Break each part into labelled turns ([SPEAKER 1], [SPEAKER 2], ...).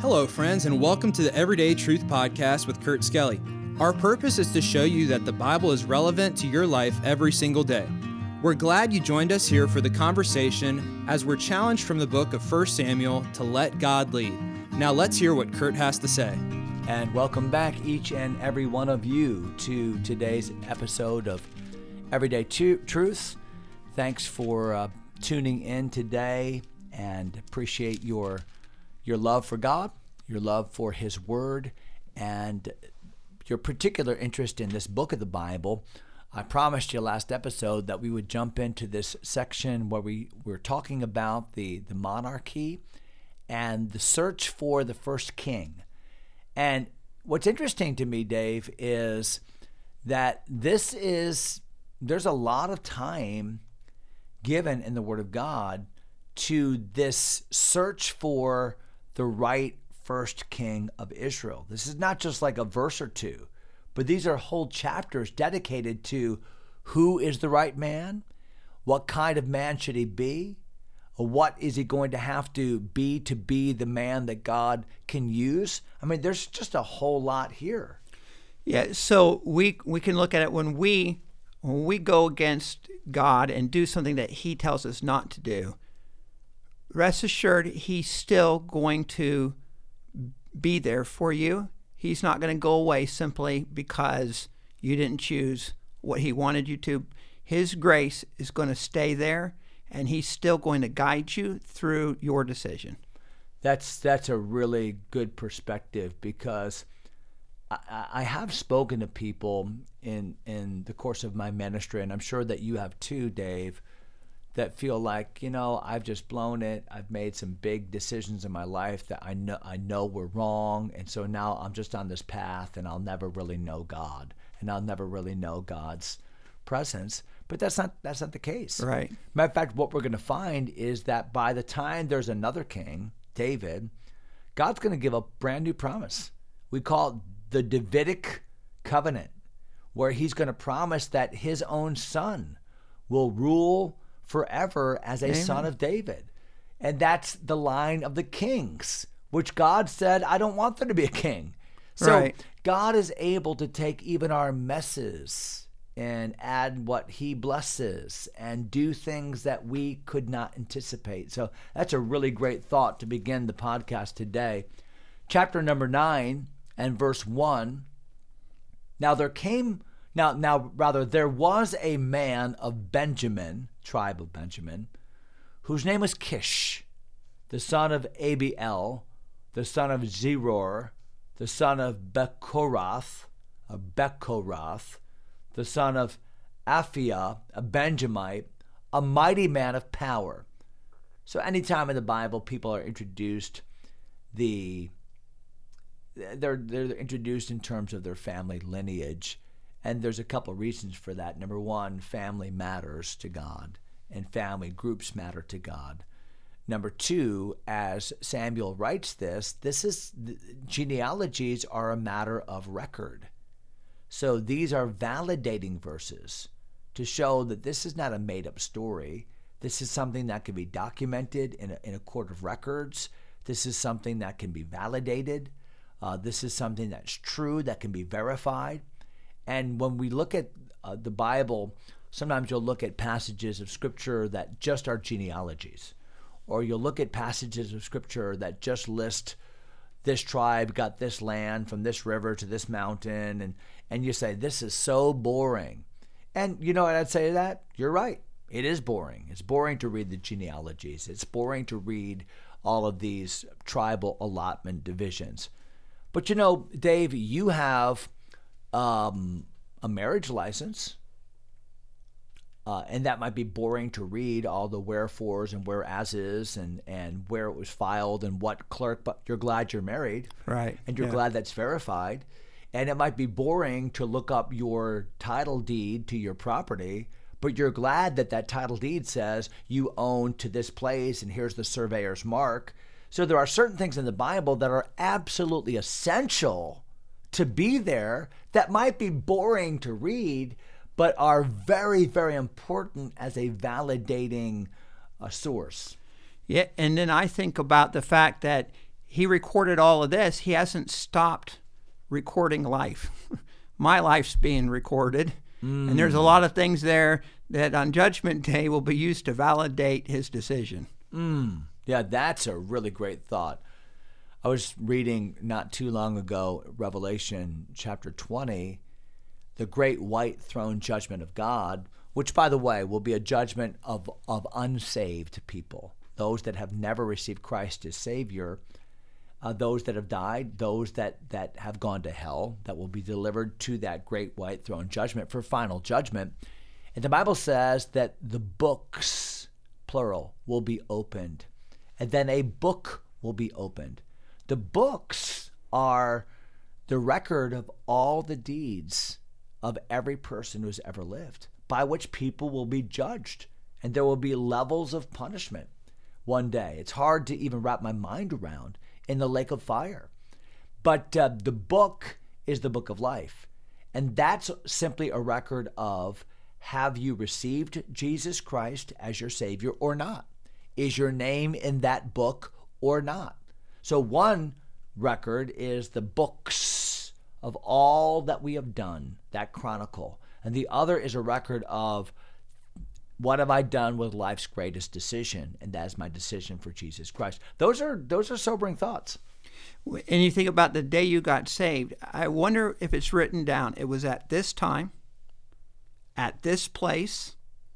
[SPEAKER 1] Hello, friends, and welcome to the Everyday Truth Podcast with Kurt Skelly. Our purpose is to show you that the Bible is relevant to your life every single day. We're glad you joined us here for the conversation as we're challenged from the book of 1 Samuel to let God lead. Now let's hear what Kurt has to say.
[SPEAKER 2] And welcome back, each and every one of you, to today's episode of Everyday Truth. Thanks for tuning in today, and appreciate your love for God, your love for His Word, and your particular interest in this book of the Bible. I promised you last episode that we would jump into this section where we're talking about the monarchy and the search for the first king. And what's interesting to me, Dave, is that there's a lot of time given in the Word of God to this search for the right first king of Israel. This is not just like a verse or two, but these are whole chapters dedicated to who is the right man, what kind of man should he be, what is he going to have to be the man that God can use. I mean, there's just a whole lot here.
[SPEAKER 3] Yeah, so we can look at it when we go against God and do something that He tells us not to do. Rest assured, He's still going to be there for you. He's not going to go away simply because you didn't choose what He wanted you to. His grace is going to stay there, and He's still going to guide you through your decision.
[SPEAKER 2] That's a really good perspective, because I have spoken to people in the course of my ministry, and I'm sure that you have too, Dave, that feel like, I've just blown it. I've made some big decisions in my life that I know were wrong, and so now I'm just on this path, and I'll never really know God, and I'll never really know God's presence. But that's not the case.
[SPEAKER 3] Right.
[SPEAKER 2] Matter of fact, what we're going to find is that by the time there's another king, David, God's going to give a brand new promise. We call it the Davidic covenant, where He's going to promise that His own son will rule forever as a
[SPEAKER 3] Amen.
[SPEAKER 2] Son of David. And that's the line of the kings, which God said, I don't want there to be a king. So
[SPEAKER 3] Right.
[SPEAKER 2] God is able to take even our messes and add what He blesses and do things that we could not anticipate. So that's a really great thought to begin the podcast today. Chapter number 9 and verse 1. There was a man of Benjamin, tribe of Benjamin, whose name was Kish, the son of Abiel, the son of Zeror, the son of Bechorath, the son of Aphiah, a Benjamite, a mighty man of power. So anytime in the Bible people are introduced, they're introduced in terms of their family lineage. And there's a couple reasons for that. Number one, family matters to God, and family groups matter to God. Number two, as Samuel writes genealogies are a matter of record. So these are validating verses to show that this is not a made-up story. This is something that can be documented in a court of records. This is something that can be validated. This is something that's true, that can be verified. And when we look at the Bible, sometimes you'll look at passages of Scripture that just are genealogies, or you'll look at passages of Scripture that just list this tribe got this land from this river to this mountain, and you say, this is so boring. And you know what I'd say to that? You're right. It is boring. It's boring to read the genealogies. It's boring to read all of these tribal allotment divisions. But Dave, you have a marriage license, and that might be boring to read all the wherefores and whereases and where it was filed and what clerk, but you're glad you're married.
[SPEAKER 3] Right.
[SPEAKER 2] And you're glad that's verified. And it might be boring to look up your title deed to your property, but you're glad that title deed says you own to this place and here's the surveyor's mark. So there are certain things in the Bible that are absolutely essential to be there that might be boring to read, but are very, very important as a validating source.
[SPEAKER 3] Yeah, and then I think about the fact that he recorded all of this. He hasn't stopped recording life. My life's being recorded. And there's a lot of things there that on Judgment Day will be used to validate his decision.
[SPEAKER 2] Yeah, that's a really great thought. I was reading not too long ago, Revelation chapter 20, the great white throne judgment of God, which, by the way, will be a judgment of unsaved people, those that have never received Christ as Savior, those that have died, those that have gone to hell, that will be delivered to that great white throne judgment for final judgment. And the Bible says that the books, plural, will be opened. And then a book will be opened. The books are the record of all the deeds of every person who's ever lived, by which people will be judged. And there will be levels of punishment one day. It's hard to even wrap my mind around in the lake of fire. But the book is the book of life. And that's simply a record of, have you received Jesus Christ as your Savior or not? Is your name in that book or not? So one record is the books of all that we have done, that chronicle. And the other is a record of, what have I done with life's greatest decision? And that is my decision for Jesus Christ. Those are sobering thoughts.
[SPEAKER 3] And you think about the day you got saved, I wonder if it's written down. It was at this time, at this place,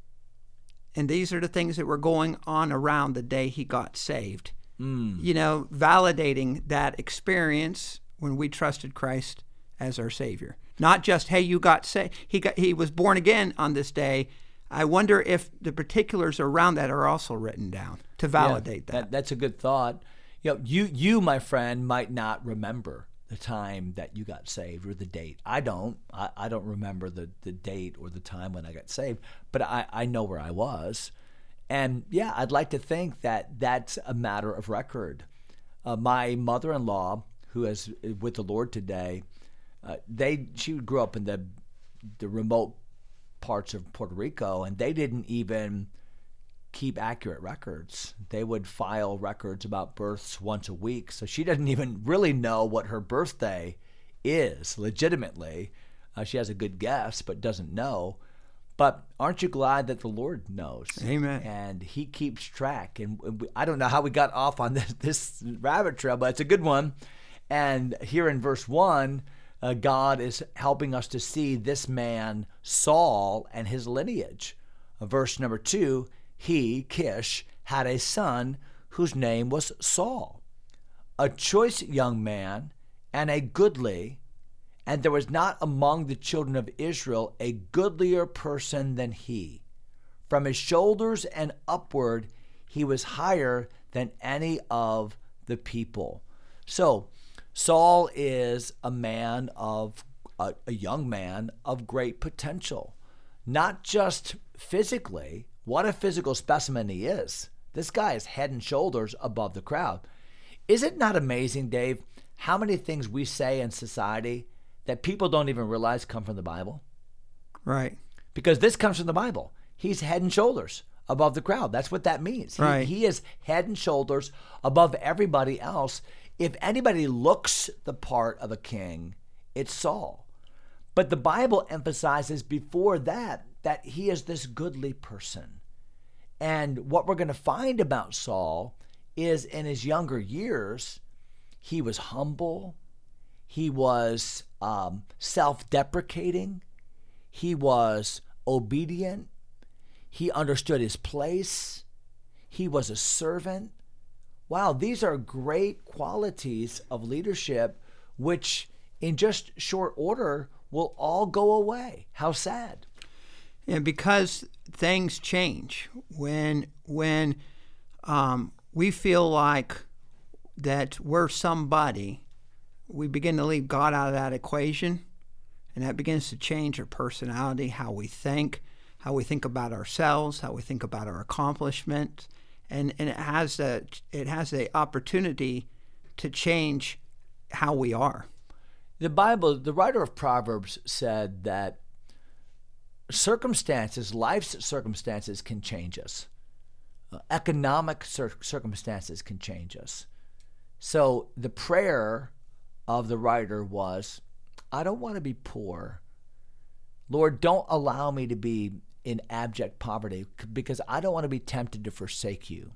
[SPEAKER 3] and these are the things that were going on around the day he got saved. You know, validating that experience when we trusted Christ as our Savior. Not just, hey, you got saved. He was born again on this day. I wonder if the particulars around that are also written down to validate that.
[SPEAKER 2] That's a good thought. You know, you, my friend, might not remember the time that you got saved or the date. I don't. I don't remember the date or the time when I got saved, but I know where I was. And yeah, I'd like to think that that's a matter of record. My mother-in-law, who is with the Lord today, she grew up in the remote parts of Puerto Rico, and they didn't even keep accurate records. They would file records about births once a week, so she doesn't even really know what her birthday is legitimately. She has a good guess, but doesn't know. But aren't you glad that the Lord knows?
[SPEAKER 3] Amen.
[SPEAKER 2] And he keeps track. And I don't know how we got off on this rabbit trail, but it's a good one. And here in verse 1, God is helping us to see this man, Saul, and his lineage. Verse number 2, he, Kish, had a son whose name was Saul, a choice young man and a goodly, and there was not among the children of Israel a goodlier person than he. From his shoulders and upward, he was higher than any of the people. So, Saul is a man of a young man of great potential, not just physically. What a physical specimen he is. This guy is head and shoulders above the crowd. Is it not amazing, Dave, how many things we say in society that people don't even realize come from the Bible?
[SPEAKER 3] Right.
[SPEAKER 2] Because this comes from the Bible. He's head and shoulders above the crowd. That's what that means.
[SPEAKER 3] Right.
[SPEAKER 2] He is head and shoulders above everybody else. If anybody looks the part of a king, it's Saul. But the Bible emphasizes before that he is this goodly person. And what we're going to find about Saul is in his younger years, he was humble. He was self-deprecating. He was obedient. He understood his place. He was a servant. Wow, these are great qualities of leadership, which in just short order will all go away. How sad.
[SPEAKER 3] And because things change, when we feel like that we're somebody, we begin to leave God out of that equation, and that begins to change our personality, how we think about ourselves, how we think about our accomplishments, and it has the opportunity to change how we are.
[SPEAKER 2] The Bible, the writer of Proverbs said that life's circumstances can change us. Economic circumstances can change us. So the prayer of the writer was, I don't want to be poor. Lord, don't allow me to be in abject poverty because I don't want to be tempted to forsake you.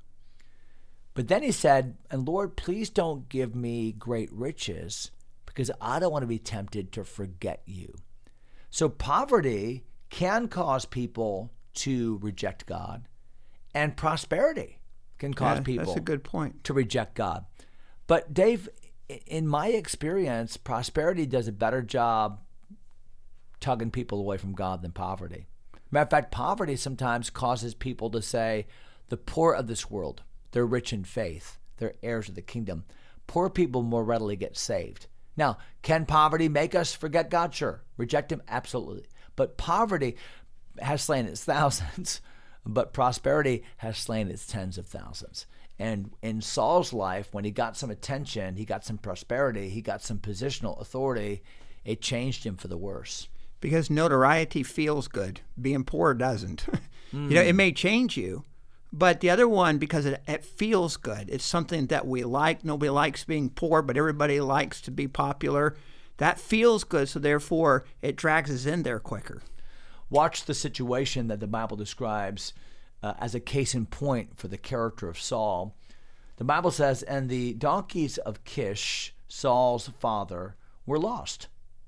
[SPEAKER 2] But then he said, and Lord, please don't give me great riches because I don't want to be tempted to forget you. So poverty can cause people to reject God, and prosperity can cause people
[SPEAKER 3] that's a good point.
[SPEAKER 2] to reject God. But Dave, in my experience, prosperity does a better job tugging people away from God than poverty. Matter of fact, poverty sometimes causes people to say, the poor of this world, they're rich in faith, they're heirs of the kingdom. Poor people more readily get saved. Now, can poverty make us forget God? Sure. Reject him? Absolutely. But poverty has slain its thousands, but prosperity has slain its tens of thousands. And in Saul's life, when he got some attention, he got some prosperity, he got some positional authority, it changed him for the worse.
[SPEAKER 3] Because notoriety feels good. Being poor doesn't. It may change you, but the other one, because it feels good. It's something that we like. Nobody likes being poor, but everybody likes to be popular. That feels good, so therefore it drags us in there quicker.
[SPEAKER 2] Watch the situation that the Bible describes as a case in point for the character of Saul. The Bible says, and the donkeys of Kish, Saul's father, were lost.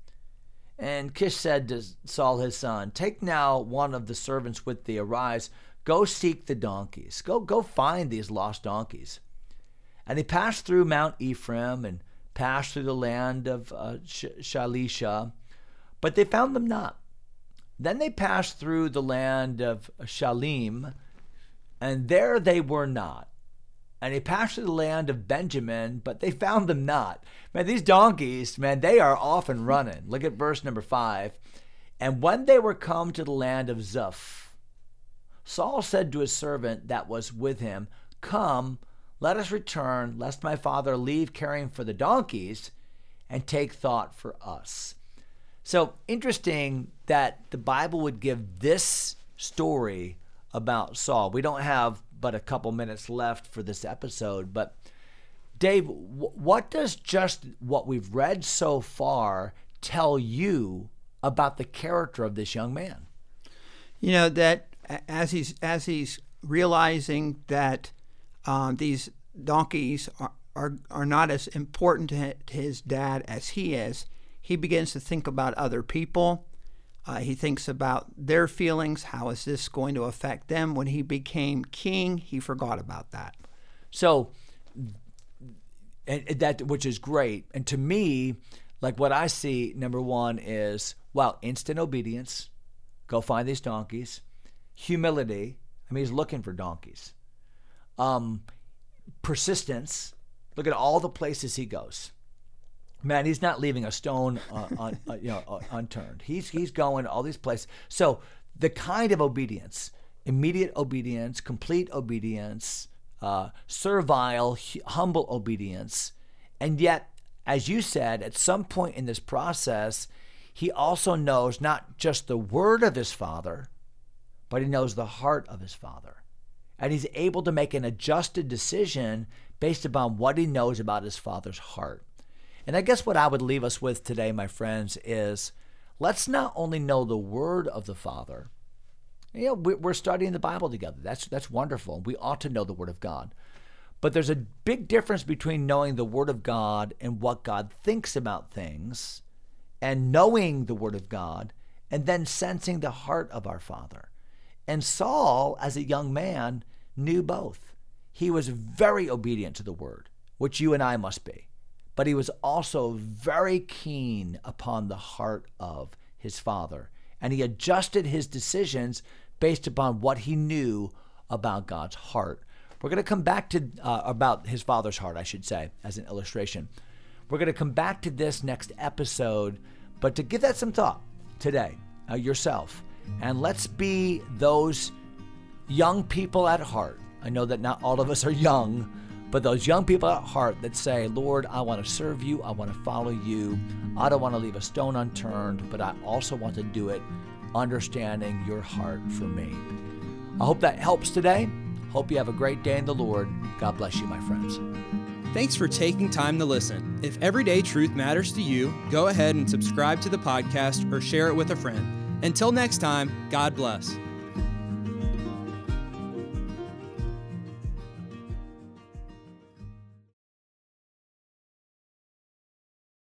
[SPEAKER 2] And Kish said to Saul his son, take now one of the servants with thee, arise, go seek the donkeys. Go find these lost donkeys. And they passed through Mount Ephraim and passed through the land of Shalisha, but they found them not. Then they passed through the land of Shalim, and there they were not. And they passed through the land of Benjamin, but they found them not. Man, these donkeys, man, they are off and running. Look at verse number 5. And when they were come to the land of Zuph, Saul said to his servant that was with him, come, let us return, lest my father leave caring for the donkeys and take thought for us. So interesting that the Bible would give this story about Saul. We don't have but a couple minutes left for this episode, but Dave, what does just what we've read so far tell you about the character of this young man?
[SPEAKER 3] That as he's realizing that these donkeys are not as important to his dad as he is, he begins to think about other people. He thinks about their feelings. How is this going to affect them? When he became king, he forgot about that.
[SPEAKER 2] So, and that, which is great. And to me, like what I see, number one is, instant obedience. Go find these donkeys. Humility. I mean, he's looking for donkeys. Persistence. Look at all the places he goes. Man, he's not leaving a stone unturned. He's going all these places. So the kind of obedience, immediate obedience, complete obedience, servile, humble obedience, and yet, as you said, at some point in this process, he also knows not just the word of his father, but he knows the heart of his father. And he's able to make an adjusted decision based upon what he knows about his father's heart. And I guess what I would leave us with today, my friends, is let's not only know the word of the Father. We're studying the Bible together. That's wonderful. We ought to know the word of God. But there's a big difference between knowing the word of God and what God thinks about things, and knowing the word of God and then sensing the heart of our Father. And Saul, as a young man, knew both. He was very obedient to the word, which you and I must be. But he was also very keen upon the heart of his father. And he adjusted his decisions based upon what he knew about God's heart. We're going to come back to, about his father's heart, I should say, as an illustration. We're going to come back to this next episode, but to give that some thought today, yourself. And let's be those young people at heart. I know that not all of us are young, but those young people at heart that say, Lord, I want to serve you. I want to follow you. I don't want to leave a stone unturned, but I also want to do it understanding your heart for me. I hope that helps today. Hope you have a great day in the Lord. God bless you, my friends.
[SPEAKER 1] Thanks for taking time to listen. If everyday truth matters to you, go ahead and subscribe to the podcast or share it with a friend. Until next time, God bless.